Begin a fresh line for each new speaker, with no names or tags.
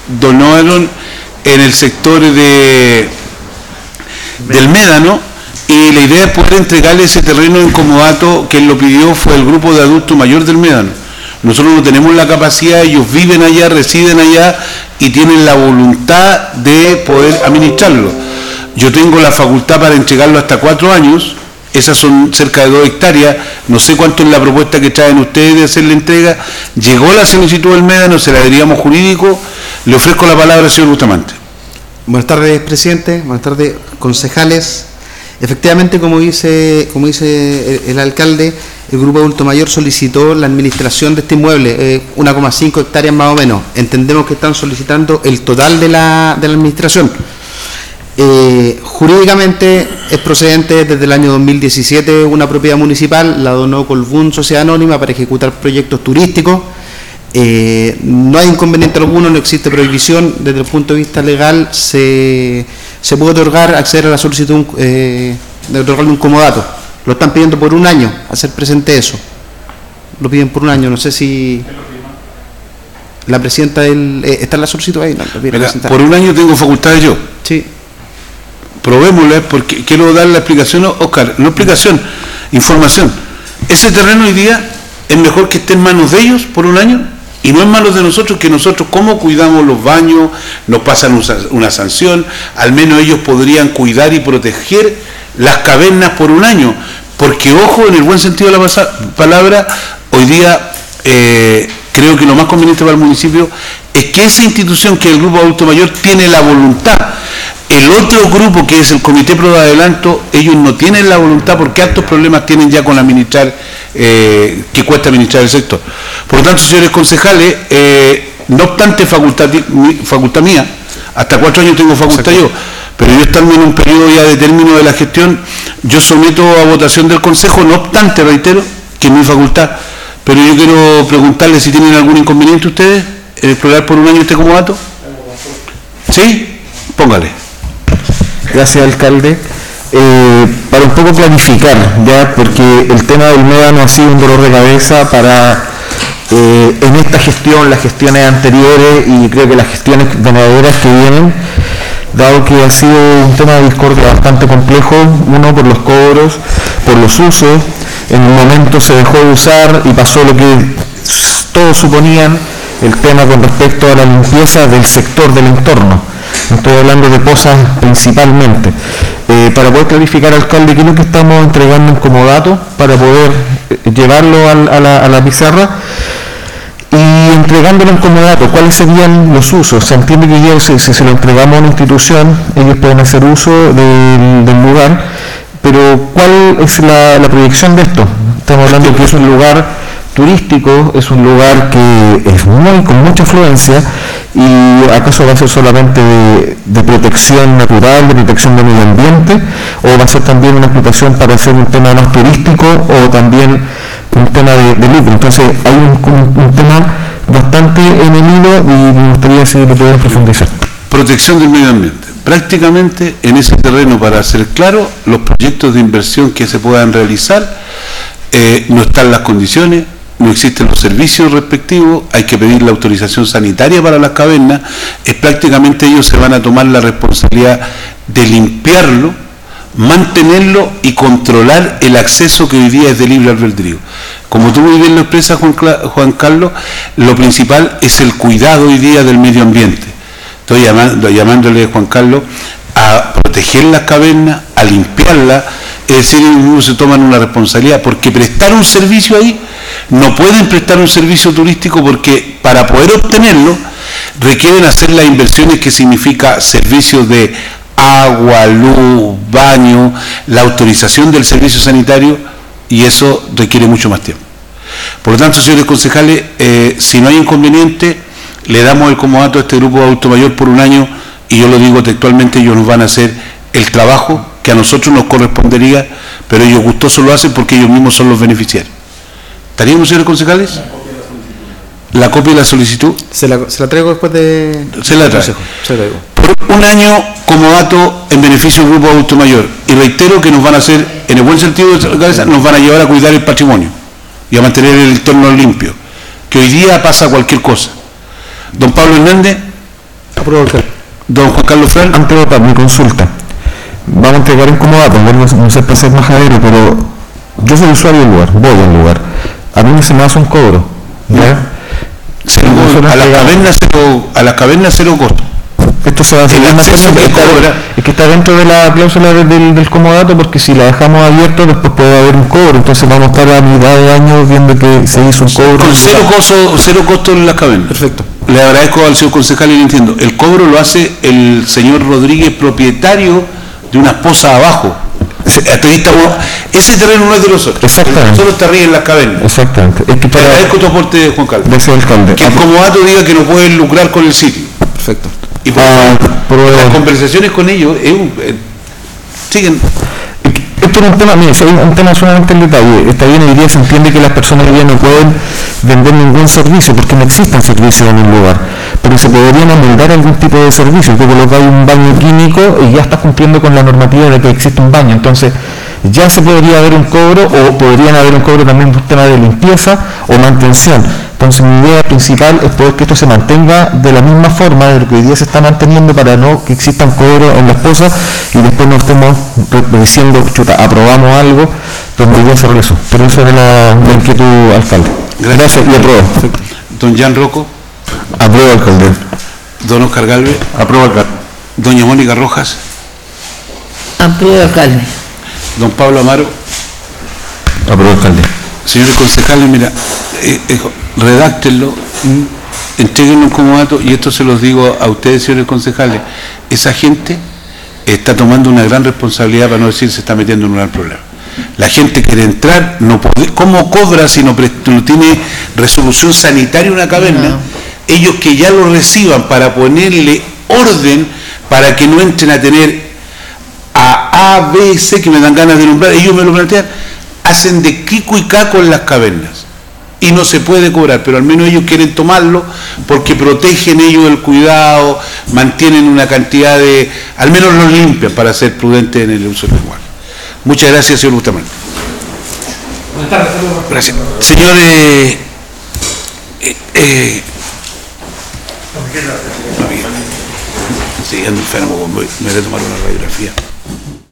donaron en el sector del Médano, y la idea es poder entregarle ese terreno en comodato. Quien lo pidió fue el grupo de adulto mayor del Médano. Nosotros no tenemos la capacidad, ellos viven allá, residen allá y tienen la voluntad de poder administrarlo. Yo tengo la facultad para entregarlo hasta 4 años, esas son cerca de 2 hectáreas, no sé cuánto es la propuesta que traen ustedes de hacer la entrega. Llegó la solicitud del Médano, se la daríamos jurídico. Le ofrezco la palabra al señor Bustamante.
Buenas tardes, presidente. Buenas tardes, concejales. Efectivamente, como dice el alcalde, el Grupo Adulto Mayor solicitó la administración de este inmueble, 1,5 hectáreas más o menos. Entendemos que están solicitando el total de la administración. Jurídicamente es procedente desde el año 2017 una propiedad municipal, la donó Colbún Sociedad Anónima para ejecutar proyectos turísticos. No hay inconveniente alguno, no existe prohibición. Desde el punto de vista legal se puede otorgar, acceder a la solicitud de otorgarle un comodato. Lo están pidiendo por 1 año, hacer presente eso. Lo piden por 1 año, no sé si la presidenta del... ¿está en la solicitud ahí? No,
mira, por 1 año tengo facultades yo.
Sí.
Probémosle, porque quiero dar la explicación, Oscar, no explicación, información. Ese terreno hoy día es mejor que esté en manos de ellos por 1 año y no en manos de nosotros, que nosotros cómo cuidamos los baños, nos pasan una sanción, al menos ellos podrían cuidar y proteger las cavernas por 1 año, porque ojo, en el buen sentido de la palabra, hoy día creo que lo más conveniente para el municipio es que esa institución, que el Grupo Adulto Mayor, tiene la voluntad. El otro grupo, que es el Comité Pro de Adelanto, ellos no tienen la voluntad porque hartos problemas tienen ya con administrar, que cuesta administrar el sector. Por lo tanto, señores concejales, no obstante facultad mía, hasta 4 años tengo facultad yo, pero yo estando en un periodo ya de término de la gestión, yo someto a votación del Consejo, no obstante, reitero, que es mi facultad, pero yo quiero preguntarles si tienen algún inconveniente ustedes en explorar por 1 año este comodato. ¿Sí? Póngale.
Gracias, alcalde. Para un poco clarificar, ya, porque el tema del Médano ha sido un dolor de cabeza para en esta gestión, las gestiones anteriores y creo que las gestiones ganaderas que vienen, dado que ha sido un tema de discordia bastante complejo, uno por los cobros, por los usos. En un momento se dejó de usar y pasó lo que todos suponían, el tema con respecto a la limpieza del sector del entorno. Estoy hablando de pozas principalmente. Para poder clarificar, alcalde, ¿qué es lo que estamos entregando en comodato para poder llevarlo a la pizarra? Y entregándolo en comodato, ¿cuáles serían los usos? Se entiende que ya si se lo entregamos a una institución, ellos pueden hacer uso del lugar, pero ¿cuál es la proyección de esto? Estamos hablando que es un lugar turístico, es un lugar que es con mucha afluencia, y ¿acaso va a ser solamente de protección natural, de protección del medio ambiente, o va a ser también una explotación para hacer un tema más turístico o también un tema de lucro? Entonces hay un tema bastante en el hilo y me gustaría si lo pudieran profundizar.
Protección del medio ambiente. Prácticamente en ese terreno, para ser claro, los proyectos de inversión que se puedan realizar, no están las condiciones, no existen los servicios respectivos, hay que pedir la autorización sanitaria para las cavernas, prácticamente ellos se van a tomar la responsabilidad de limpiarlo, mantenerlo y controlar el acceso que hoy día es de libre albedrío. Como tú muy bien lo expresas, Juan Carlos, lo principal es el cuidado hoy día del medio ambiente. Estoy llamándole, Juan Carlos, a proteger las cavernas, a limpiarlas, es decir, ellos se toman una responsabilidad, porque prestar un servicio ahí, no pueden prestar un servicio turístico porque para poder obtenerlo requieren hacer las inversiones que significa servicios de agua, luz, baño, la autorización del servicio sanitario, y eso requiere mucho más tiempo. Por lo tanto, señores concejales, si no hay inconveniente, le damos el comodato a este grupo de adulto mayor por 1 año, y yo lo digo textualmente, ellos nos van a hacer el trabajo que a nosotros nos correspondería, pero ellos gustosos lo hacen porque ellos mismos son los beneficiarios. ¿Estaríamos, señores concejales? La copia de la solicitud.
Se la traigo después de...
Se la traigo. Por 1 año, comodato en beneficio del grupo adulto mayor. Y reitero que nos van a hacer, en el buen sentido de la cabeza, nos van a llevar a cuidar el patrimonio y a mantener el entorno limpio, que hoy día pasa cualquier cosa. Don Pablo Hernández. Don Juan Carlos Fran.
Antes de votar, mi consulta. Vamos a entregar un comodato, no sé para ser majadero, pero yo soy usuario del lugar, voy al lugar. A mí se me hace un cobro, ¿ya?
A la caverna cero costo.
Esto se va a hacer es que está dentro de la cláusula del comodato, porque si la dejamos abierta después puede haber un cobro, entonces vamos a estar a mitad de año viendo que se hizo un cobro.
Con cero costo en las cavernas.
Perfecto.
Le agradezco al señor concejal y le entiendo. El cobro lo hace el señor Rodríguez, propietario de unas pozas abajo. Ese terreno no es de nosotros.
Exactamente.
Solo está arriba en las cavernas.
Exactamente. Es que
Te agradezco tu aporte, Juan Carlos.
Gracias, alcalde.
Que el comodato diga que no pueden lucrar con el sitio.
Perfecto.
Y por las conversaciones con ellos siguen.
Esto es un tema, mire, es un tema solamente en detalle. Está bien, hoy día se entiende que las personas hoy día no pueden vender ningún servicio porque no existen servicios en un lugar, pero se podrían amoldar algún tipo de servicio. Tú colocas un baño químico y ya estás cumpliendo con la normativa de que existe un baño, entonces ya se podría haber un cobro, o podrían haber un cobro también por tema de limpieza o mantención. Entonces mi idea principal es poder que esto se mantenga de la misma forma de lo que hoy día se está manteniendo, para no que existan cobros en las cosas y después no estemos diciendo, chuta, aprobamos algo donde hoy día se realizó. Pero eso es la inquietud, alcalde. Gracias y apruebo.
Don Jan Rocco.
Apruebo, alcalde.
Don Oscar Galvez.
Apruebo, alcalde.
Doña Mónica Rojas.
Apruebo, alcalde.
Don Pablo Amaro.
Apruebo, alcalde.
Señores concejales, mira, redáctenlo, entréguenlo un comodato, y esto se los digo a ustedes, señores concejales. Esa gente está tomando una gran responsabilidad, para no decir se está metiendo en un gran problema. La gente quiere entrar, no puede, ¿cómo cobra si no tiene resolución sanitaria una caverna? No. Ellos que ya lo reciban para ponerle orden para que no entren a tener A, B, C, que me dan ganas de nombrar, ellos me lo plantean, hacen de Kiko y Caco en las cavernas y no se puede cobrar, pero al menos ellos quieren tomarlo porque protegen ellos el cuidado, mantienen una cantidad de, al menos los limpian para ser prudentes en el uso del lenguaje. Muchas gracias, señor Bustamante.
Buenas tardes.
Gracias. Señores, sí, ando enfermo, me voy a tomar una radiografía.